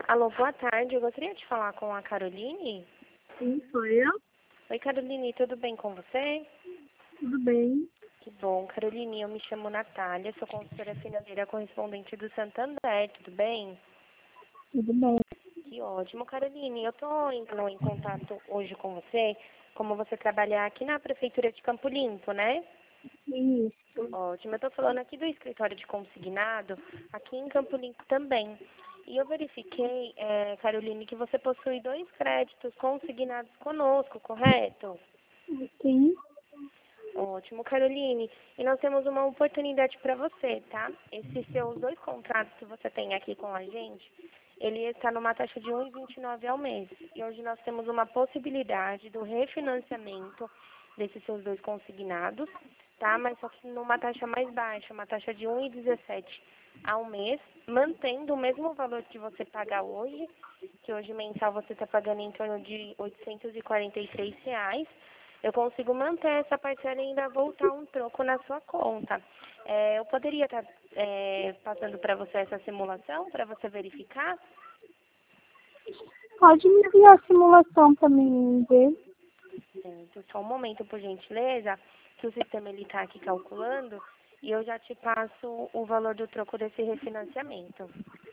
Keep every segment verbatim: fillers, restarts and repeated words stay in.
Alô, boa tarde. Eu gostaria de falar com a Caroline. Sim, sou eu. Oi, Caroline, tudo bem com você? Tudo bem? Que bom. Caroline, eu me chamo Natália, sou consultora financeira correspondente do Santander, tudo bem? Tudo bem. Que ótimo, Caroline. Eu estou entrando em contato hoje com você, como você trabalha aqui na Prefeitura de Campo Limpo, né? Isso. Ótimo. Eu estou falando aqui do escritório de consignado, aqui em Campo Limpo também. E eu verifiquei, eh, Caroline, que você possui dois créditos consignados conosco, correto? Sim. Ótimo, Caroline. E nós temos uma oportunidade para você, tá? Esses seus dois contratos que você tem aqui com a gente, ele está numa taxa de um vírgula vinte e nove ao mês. E hoje nós temos uma possibilidade do refinanciamento desses seus dois consignados, tá? Mas só que numa taxa mais baixa, uma taxa de um vírgula dezessete ao mês, mantendo o mesmo valor que você paga hoje, que hoje mensal você está pagando em torno de oitocentos e quarenta e três reais. Eu consigo manter essa parcela e ainda voltar um troco na sua conta. É, eu poderia estar é, passando para você essa simulação, para você verificar? Pode me enviar a simulação para mim ver? Certo. Só um momento, por gentileza, que o sistema está aqui calculando e eu já te passo o valor do troco desse refinanciamento.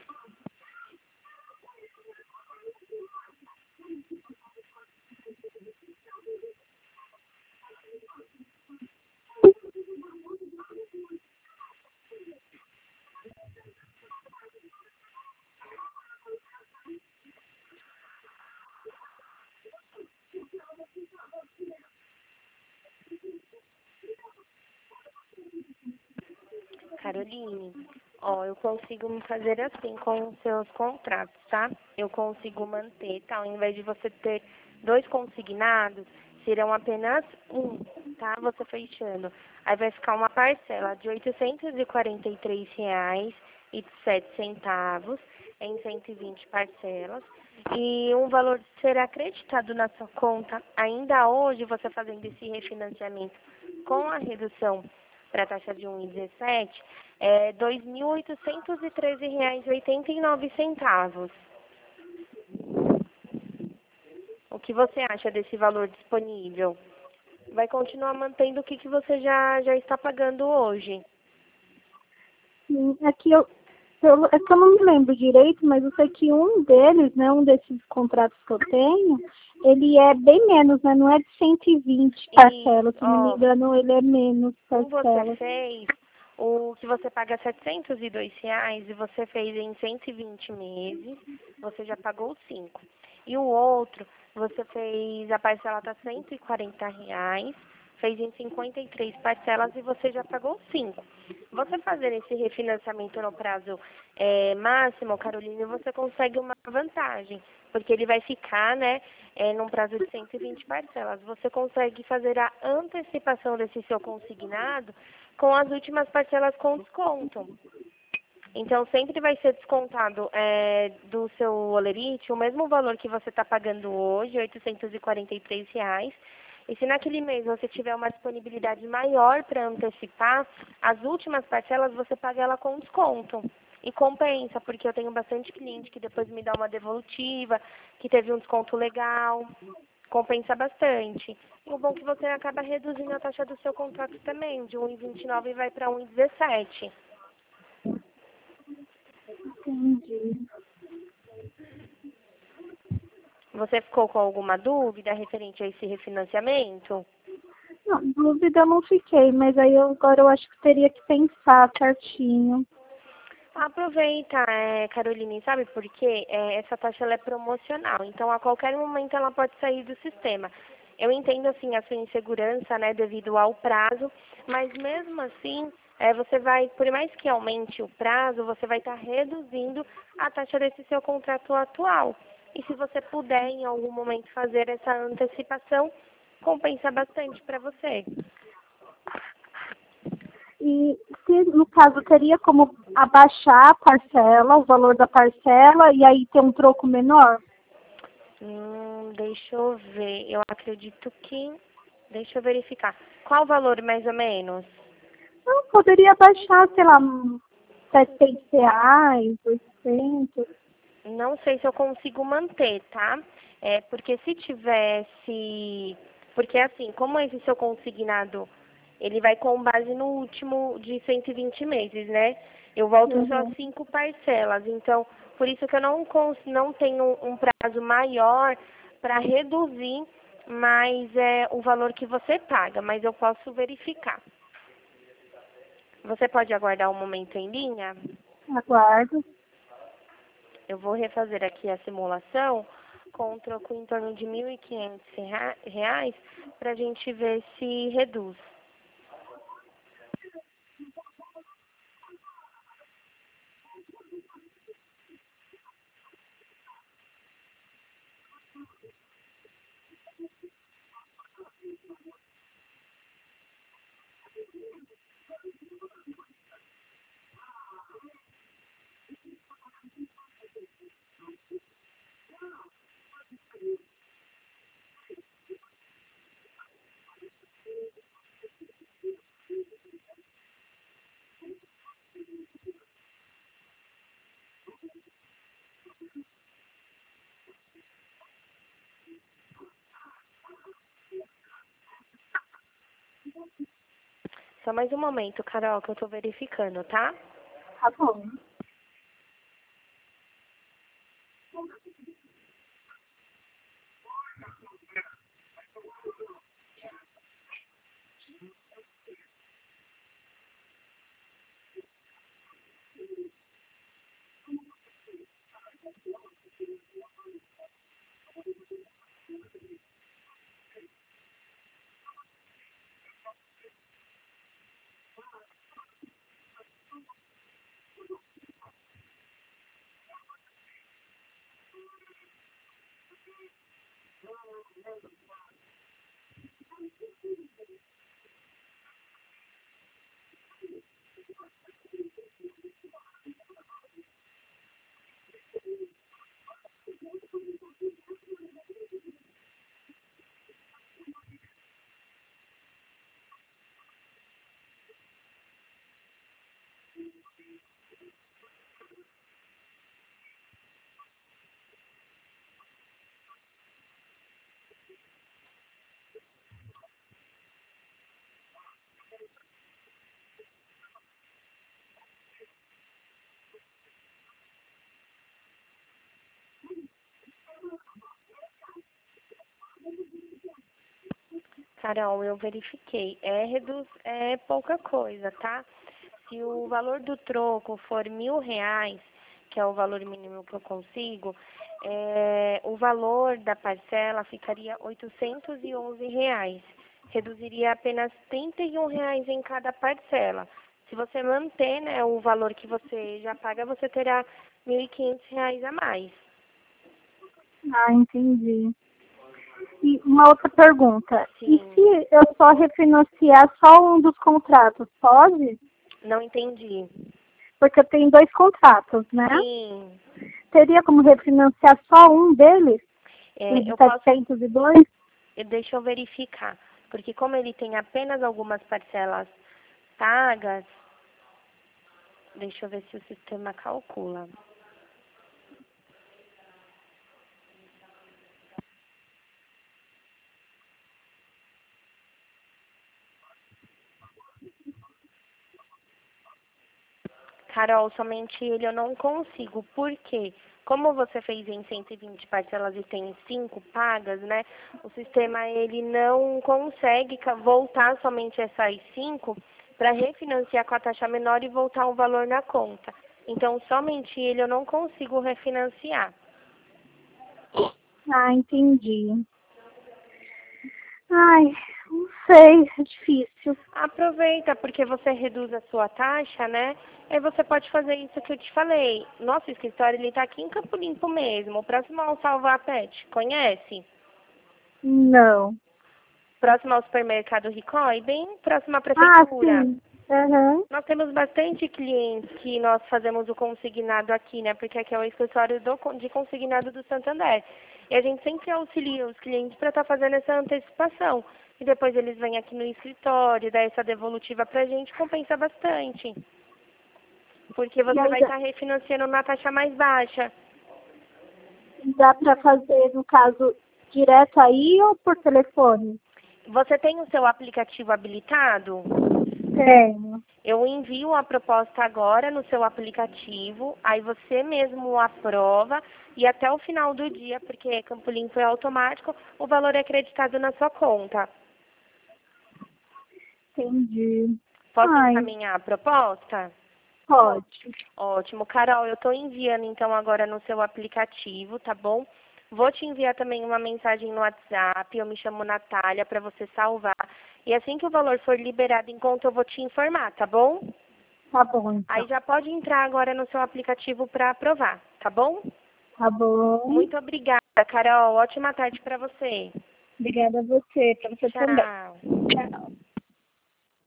Caroline, ó, eu consigo fazer assim com os seus contratos, tá? Eu consigo manter, tá? Ao invés de você ter dois consignados, serão apenas um, tá? Você fechando. Aí vai ficar uma parcela de oitocentos e quarenta e três reais e sete centavos em cento e vinte parcelas. E um valor será acreditado na sua conta ainda hoje, você fazendo esse refinanciamento com a redução para a taxa de um vírgula dezessete, é dois mil oitocentos e treze reais e oitenta e nove centavos. O que você acha desse valor disponível? Vai continuar mantendo o que, que você já, já está pagando hoje. Sim. É que eu, eu, é que eu não me lembro direito, mas eu sei que um deles, né, um desses contratos que eu tenho, ele é bem menos, né? Não é de cento e vinte parcelas, E, se não me ó, engano, ele é menos como você parcelas. fez, o que você paga setecentos e dois reais e você fez em cento e vinte meses, você já pagou cinco. E o outro, você fez, a parcela está cento e quarenta reais, fez em cinquenta e três parcelas e você já pagou cinco. Você fazer esse refinanciamento no prazo é, máximo, Caroline, você consegue uma vantagem, porque ele vai ficar, né, é, num prazo de cento e vinte parcelas. Você consegue fazer a antecipação desse seu consignado com as últimas parcelas com desconto. Então, sempre vai ser descontado é, do seu olerite o mesmo valor que você está pagando hoje, oitocentos e quarenta e três reais. E se naquele mês você tiver uma disponibilidade maior para antecipar, as últimas parcelas você paga ela com desconto. E compensa, porque eu tenho bastante cliente que depois me dá uma devolutiva, que teve um desconto legal. Compensa bastante. E o bom é que você acaba reduzindo a taxa do seu contrato também, de um vírgula vinte e nove e vai para um vírgula dezessete. Entendi. Você ficou com alguma dúvida referente a esse refinanciamento? Não, dúvida eu não fiquei, mas aí eu, agora eu acho que teria que pensar certinho. Aproveita, é, Caroline, sabe por quê? É, essa taxa ela é promocional, então a qualquer momento ela pode sair do sistema. Eu entendo assim a sua insegurança, né, devido ao prazo, mas mesmo assim, é, você vai, por mais que aumente o prazo, você vai estar reduzindo a taxa desse seu contrato atual. E se você puder em algum momento fazer essa antecipação, compensa bastante para você. E se, no caso, teria como abaixar a parcela, o valor da parcela, e aí ter um troco menor? Hum, deixa eu ver. Eu acredito que. Deixa eu verificar. Qual o valor mais ou menos? Não, poderia baixar, sei lá, uns setecentos reais, oitocentos. Não sei se eu consigo manter, tá? É, porque se tivesse... Porque assim, como esse seu consignado, ele vai com base no último de cento e vinte meses, né? Eu volto só Uhum. cinco parcelas. Então, por isso que eu não, cons não tenho um prazo maior para reduzir mais é, o valor que você paga. Mas eu posso verificar. Você pode aguardar um momento em linha? Aguardo. Eu vou refazer aqui a simulação com um troco em torno de mil e quinhentos reais para a gente ver se reduz. Só mais um momento, Carol, que eu estou verificando, tá? Tá bom. Carol, eu verifiquei. É, reduz, é pouca coisa, tá? Se o valor do troco for mil reais, que é o valor mínimo que eu consigo, é, o valor da parcela ficaria oitocentos e onze reais. Reduziria apenas trinta e um reais em cada parcela. Se você manter, né, o valor que você já paga, você terá mil e quinhentos reais a mais. Ah, entendi. E uma outra pergunta. E Sim, se eu só refinanciar só um dos contratos, pode? não entendi. Porque eu tenho dois contratos, né? Sim, Teria como refinanciar só um deles? O é, de eu posso. setecentos e dois? E deixa eu verificar, porque como ele tem apenas algumas parcelas pagas, deixa eu ver se o sistema calcula. Carol, somente ele eu não consigo, porque como você fez em cento e vinte parcelas e tem cinco pagas, né? O sistema ele não consegue ca- voltar somente essas cinco para refinanciar com a taxa menor e voltar o valor na conta. Então, somente ele eu não consigo refinanciar. Ah, entendi. Ai, não sei, é difícil. Aproveita, porque você reduz a sua taxa, né? Aí você pode fazer isso que eu te falei. Nosso escritório, ele tá aqui em Campo Limpo mesmo, próximo ao Salvar Pet, conhece? Não. Próximo ao supermercado Ricói, bem próximo à Ah, prefeitura. sim. Aham. Nós temos bastante clientes que nós fazemos o consignado aqui, né? Porque aqui é o escritório do, de consignado do Santander. E a gente sempre auxilia os clientes para estar fazendo essa antecipação. E depois eles vêm aqui no escritório, dá essa devolutiva pra gente, compensa bastante. Porque E você vai ainda, estar refinanciando na taxa mais baixa. dá para fazer, no caso, direto aí ou por telefone? Você tem o seu aplicativo habilitado? Tenho. Eu envio a proposta agora no seu aplicativo, aí você mesmo aprova e até o final do dia, porque Campo Limpo é automático, o valor é acreditado na sua conta. Entendi. Posso Ai, encaminhar a proposta? pode. Ótimo. Carol, eu estou enviando então agora no seu aplicativo, tá bom? Vou te enviar também uma mensagem no WhatsApp, eu me chamo Natália, para você salvar. E assim que o valor for liberado em conta, eu vou te informar, tá bom? Tá bom, então. Aí já pode entrar agora no seu aplicativo para aprovar, tá bom? Tá bom. Muito obrigada, Carol. Ótima tarde para você. Obrigada a você, para você também. Tchau. Tchau.